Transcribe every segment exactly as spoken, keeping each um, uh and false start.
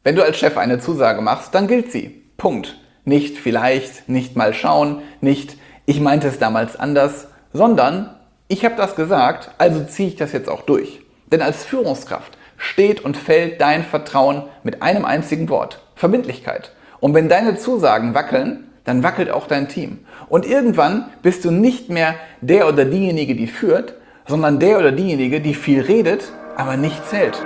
Wenn du als Chef eine Zusage machst, dann gilt sie. Punkt. Nicht vielleicht, nicht mal schauen, nicht ich meinte es damals anders, sondern ich habe das gesagt, also ziehe ich das jetzt auch durch. Denn als Führungskraft steht und fällt dein Vertrauen mit einem einzigen Wort: Verbindlichkeit. Und wenn deine Zusagen wackeln, dann wackelt auch dein Team. Und irgendwann bist du nicht mehr der oder diejenige, die führt, sondern der oder diejenige, die viel redet, aber nicht zählt.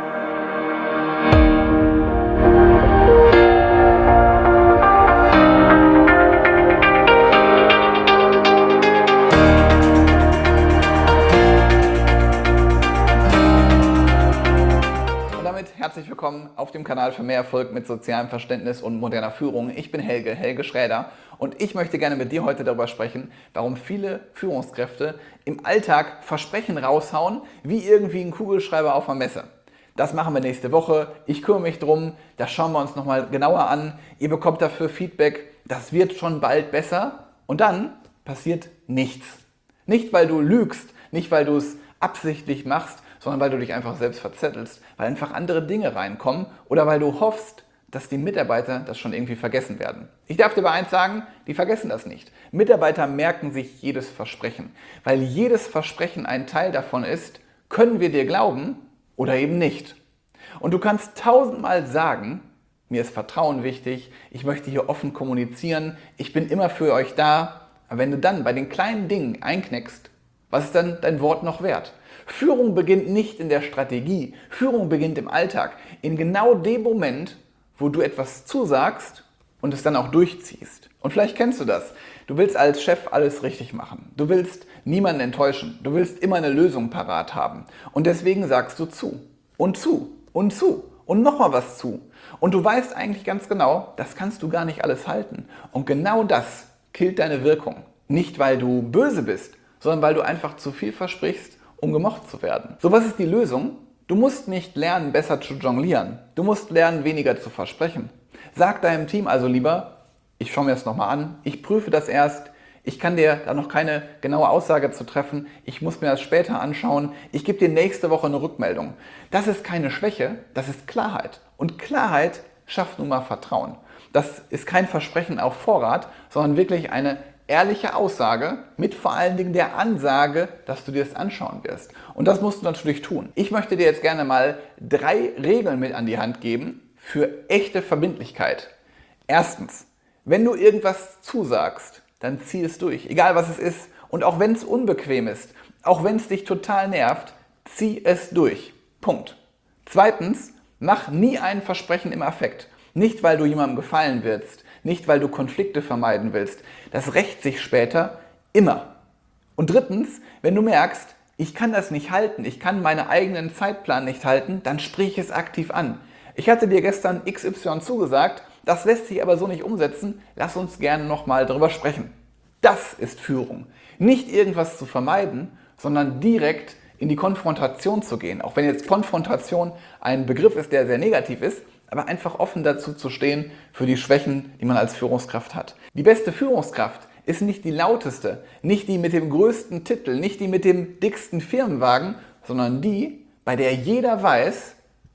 Herzlich willkommen auf dem Kanal für mehr Erfolg mit sozialem Verständnis und moderner Führung. Ich bin Helge, Helge Schräder, und ich möchte gerne mit dir heute darüber sprechen, warum viele Führungskräfte im Alltag Versprechen raushauen, wie irgendwie ein Kugelschreiber auf einer Messe. Das machen wir nächste Woche, ich kümmere mich drum, das schauen wir uns nochmal genauer an, ihr bekommt dafür Feedback, das wird schon bald besser, und dann passiert nichts. Nicht, weil du lügst, nicht, weil du es absichtlich machst, sondern weil du dich einfach selbst verzettelst, weil einfach andere Dinge reinkommen oder weil du hoffst, dass die Mitarbeiter das schon irgendwie vergessen werden. Ich darf dir aber eins sagen, die vergessen das nicht. Mitarbeiter merken sich jedes Versprechen, weil jedes Versprechen ein Teil davon ist: können wir dir glauben oder eben nicht. Und du kannst tausendmal sagen: mir ist Vertrauen wichtig, ich möchte hier offen kommunizieren, ich bin immer für euch da. Aber wenn du dann bei den kleinen Dingen einknickst, was ist dann dein Wort noch wert? Führung beginnt nicht in der Strategie, Führung beginnt im Alltag, in genau dem Moment, wo du etwas zusagst und es dann auch durchziehst. Und vielleicht kennst du das. Du willst als Chef alles richtig machen. Du willst niemanden enttäuschen. Du willst immer eine Lösung parat haben. Und deswegen sagst du zu und zu und zu und nochmal was zu. Und du weißt eigentlich ganz genau, das kannst du gar nicht alles halten. Und genau das killt deine Wirkung. Nicht, weil du böse bist, sondern weil du einfach zu viel versprichst, um gemocht zu werden. So, was ist die Lösung? Du musst nicht lernen, besser zu jonglieren. Du musst lernen, weniger zu versprechen. Sag deinem Team also lieber: ich schaue mir das nochmal an, ich prüfe das erst, ich kann dir da noch keine genaue Aussage zu treffen, ich muss mir das später anschauen, ich gebe dir nächste Woche eine Rückmeldung. Das ist keine Schwäche, das ist Klarheit. Und Klarheit schafft nun mal Vertrauen. Das ist kein Versprechen auf Vorrat, sondern wirklich eine ehrliche Aussage mit vor allen Dingen der Ansage, dass du dir das anschauen wirst. Und das musst du natürlich tun. Ich möchte dir jetzt gerne mal drei Regeln mit an die Hand geben für echte Verbindlichkeit. Erstens: wenn du irgendwas zusagst, dann zieh es durch, egal was es ist. Und auch wenn es unbequem ist, auch wenn es dich total nervt, zieh es durch. Punkt. Zweitens: mach nie ein Versprechen im Affekt. Nicht, weil du jemandem gefallen willst, nicht, weil du Konflikte vermeiden willst. Das rächt sich später immer. Und drittens: wenn du merkst, ich kann das nicht halten, ich kann meinen eigenen Zeitplan nicht halten, dann sprich es aktiv an. Ich hatte dir gestern X Y zugesagt, das lässt sich aber so nicht umsetzen, lass uns gerne nochmal darüber sprechen. Das ist Führung. Nicht irgendwas zu vermeiden, sondern direkt in die Konfrontation zu gehen. Auch wenn jetzt Konfrontation ein Begriff ist, der sehr negativ ist, aber einfach offen dazu zu stehen für die Schwächen, die man als Führungskraft hat. Die beste Führungskraft ist nicht die lauteste, nicht die mit dem größten Titel, nicht die mit dem dicksten Firmenwagen, sondern die, bei der jeder weiß,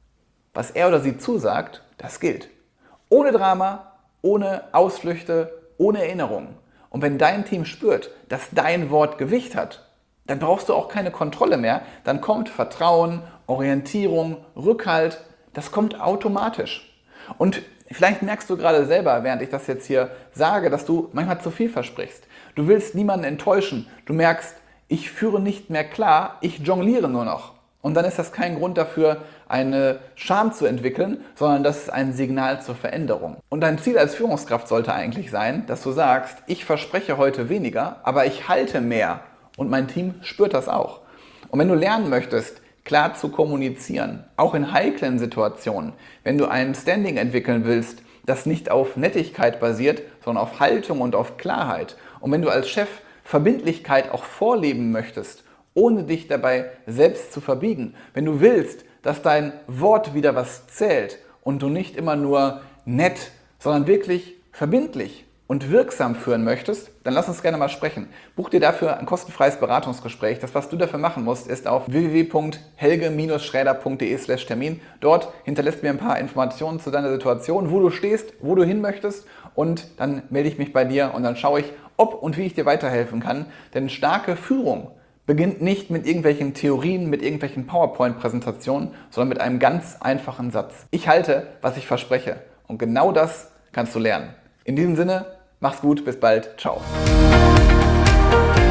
was er oder sie zusagt, das gilt. Ohne Drama, ohne Ausflüchte, ohne Erinnerungen. Und wenn dein Team spürt, dass dein Wort Gewicht hat, dann brauchst du auch keine Kontrolle mehr, dann kommt Vertrauen, Orientierung, Rückhalt. Das kommt automatisch. Und vielleicht merkst du gerade selber, während ich das jetzt hier sage, dass du manchmal zu viel versprichst. Du willst niemanden enttäuschen. Du merkst, ich führe nicht mehr klar, ich jongliere nur noch. Und dann ist das kein Grund dafür, eine Scham zu entwickeln, sondern das ist ein Signal zur Veränderung. Und dein Ziel als Führungskraft sollte eigentlich sein, dass du sagst: ich verspreche heute weniger, aber ich halte mehr. Und mein Team spürt das auch. Und wenn du lernen möchtest, klar zu kommunizieren, auch in heiklen Situationen, wenn du ein Standing entwickeln willst, das nicht auf Nettigkeit basiert, sondern auf Haltung und auf Klarheit. Und wenn du als Chef Verbindlichkeit auch vorleben möchtest, ohne dich dabei selbst zu verbiegen, wenn du willst, dass dein Wort wieder was zählt und du nicht immer nur nett, sondern wirklich verbindlich und wirksam führen möchtest, dann lass uns gerne mal sprechen. Buch dir dafür ein kostenfreies Beratungsgespräch. Das, was du dafür machen musst, ist auf w w w punkt helge schräder punkt de slash Termin. Dort hinterlässt mir ein paar Informationen zu deiner Situation, wo du stehst, wo du hin möchtest, und dann melde ich mich bei dir und dann schaue ich, ob und wie ich dir weiterhelfen kann. Denn starke Führung beginnt nicht mit irgendwelchen Theorien, mit irgendwelchen PowerPoint-Präsentationen, sondern mit einem ganz einfachen Satz. Ich halte, was ich verspreche. Und genau das kannst du lernen. In diesem Sinne, mach's gut, bis bald, ciao.